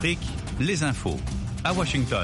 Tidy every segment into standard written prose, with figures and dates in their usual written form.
Les infos à Washington.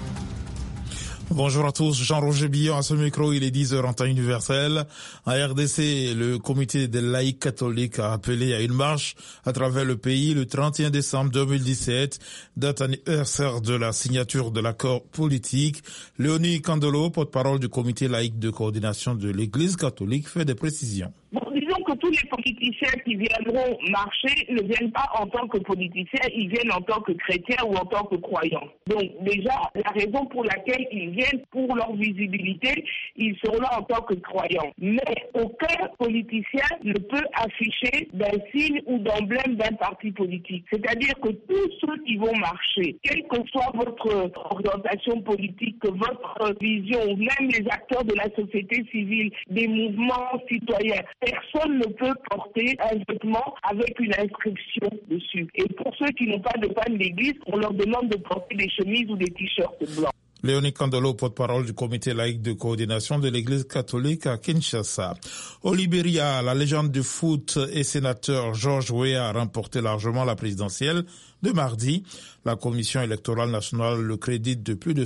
Bonjour à tous, Jean-Roger Billon à ce micro, il est 10h en temps universel. En RDC, le comité des laïcs catholiques a appelé à une marche à travers le pays le 31 décembre 2017, date anniversaire de la signature de l'accord politique. Léonie Candelo, porte-parole du comité laïque de coordination de l'Église catholique, fait des précisions. Bon, disons que tous les politiciens qui viendront marcher ne viennent pas en tant que politiciens, ils viennent en tant que chrétiens ou en tant que croyants. Donc déjà, la raison pour laquelle ils viennent, pour leur visibilité, ils seront là en tant que croyants. Mais aucun politicien ne peut afficher d'un signe ou d'emblème d'un parti politique. C'est-à-dire que tous ceux qui vont marcher, quelle que soit votre orientation politique, votre vision, ou même les acteurs de la société civile, des mouvements citoyens, personne ne peut porter un vêtement avec une inscription dessus. Et pour ceux qui n'ont pas de panne d'église, on leur demande de porter des chemises ou des t-shirts blancs. Léonie Candelo, porte-parole du comité laïque de coordination de l'Église catholique à Kinshasa. Au Libéria, la légende du foot et sénateur George Weah a remporté largement la présidentielle de mardi. La commission électorale nationale le crédite de plus de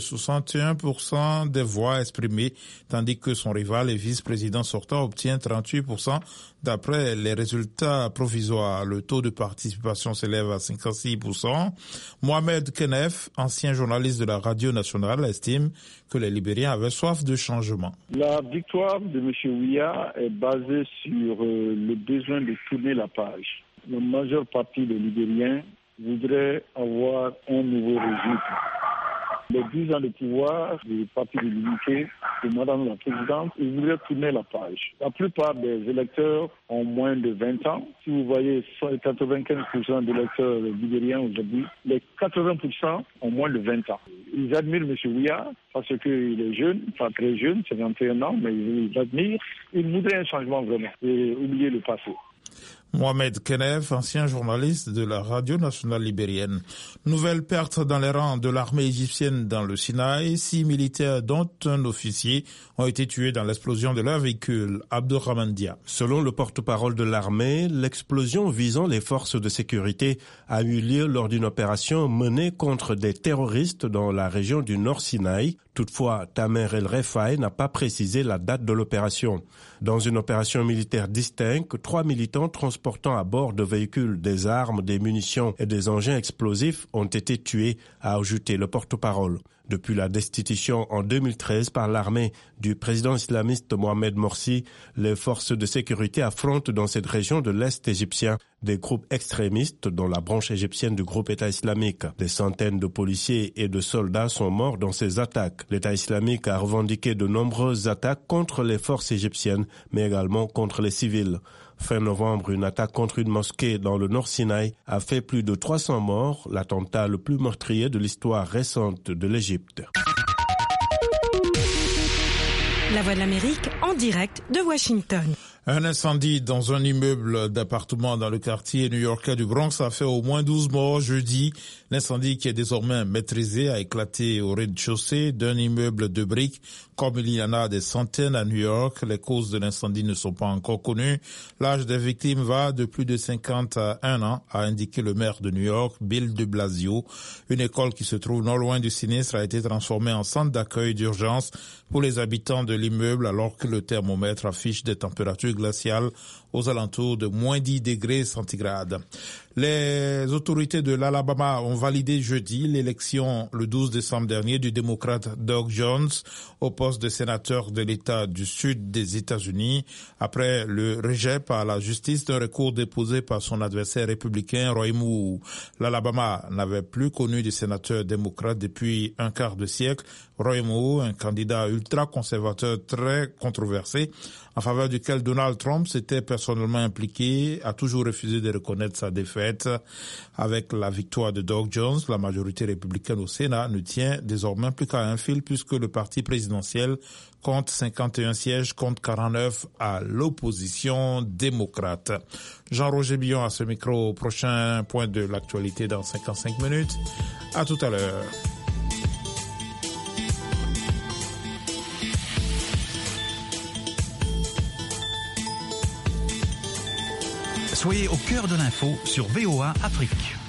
61% des voix exprimées, tandis que son rival et vice-président sortant obtient 38% d'après les résultats provisoires. Le taux de participation s'élève à 56%. Mohamed Kenef, ancien journaliste de la radio nationale, estime que les Libériens avaient soif de changement. La victoire de M. Weah est basée sur le besoin de tourner la page. La majeure partie des Libériens voudraient avoir un nouveau régime. Les 10 ans de pouvoir du Parti de l'Unité de Madame la Présidente, ils voudraient tourner la page. La plupart des électeurs ont moins de 20 ans. Si vous voyez 95% d'électeurs libériens aujourd'hui, les 80% ont moins de 20 ans. Ils admirent M. Weah parce qu'il est jeune, pas très jeune, 51 ans, mais ils l'admirent. Ils voudraient un changement vraiment et oublier le passé. Mohamed Kenef, ancien journaliste de la radio nationale libérienne. Nouvelle perte dans les rangs de l'armée égyptienne dans le Sinaï. 6 militaires, dont un officier, ont été tués dans l'explosion de leur véhicule. Abdourahmane Dia. Selon le porte-parole de l'armée, l'explosion visant les forces de sécurité a eu lieu lors d'une opération menée contre des terroristes dans la région du Nord Sinaï. Toutefois, Tamer El Refaï n'a pas précisé la date de l'opération. Dans une opération militaire distincte, 3 militants transportant à bord de véhicules des armes, des munitions et des engins explosifs ont été tués, a ajouté le porte-parole. Depuis la destitution en 2013 par l'armée du président islamiste Mohamed Morsi, les forces de sécurité affrontent dans cette région de l'Est égyptien des groupes extrémistes dont la branche égyptienne du groupe État islamique. Des centaines de policiers et de soldats sont morts dans ces attaques. L'État islamique a revendiqué de nombreuses attaques contre les forces égyptiennes, mais également contre les civils. Fin novembre, une attaque contre une mosquée dans le Nord Sinaï a fait plus de 300 morts, l'attentat le plus meurtrier de l'histoire récente de l'Égypte. La Voix de l'Amérique en direct de Washington. Un incendie dans un immeuble d'appartements dans le quartier new-yorkais du Bronx a fait au moins 12 morts jeudi. L'incendie, qui est désormais maîtrisé, a éclaté au rez-de-chaussée d'un immeuble de briques. Comme il y en a des centaines à New York, les causes de l'incendie ne sont pas encore connues. L'âge des victimes va de plus de 50 à 1 an, a indiqué le maire de New York, Bill de Blasio. Une école qui se trouve non loin du sinistre a été transformée en centre d'accueil d'urgence pour les habitants de l'immeuble, alors que le thermomètre affiche des températures glaciales aux alentours de moins 10 degrés centigrades. Les autorités de l'Alabama ont validé jeudi l'élection le 12 décembre dernier du démocrate Doug Jones au poste de sénateur de l'État du Sud des États-Unis après le rejet par la justice d'un recours déposé par son adversaire républicain Roy Moore. L'Alabama n'avait plus connu de sénateur démocrate depuis un quart de siècle. Roy Moore, un candidat ultra-conservateur très controversé, en faveur duquel Donald Trump s'était personnellement impliqué, a toujours refusé de reconnaître sa défaite. Avec la victoire de Doug Jones, la majorité républicaine au Sénat ne tient désormais plus qu'à un fil, puisque le parti présidentiel compte 51 sièges contre 49 à l'opposition démocrate. Jean-Roger Billon à ce micro. Prochain point de l'actualité dans 55 minutes. À tout à l'heure. Soyez au cœur de l'info sur VOA Afrique.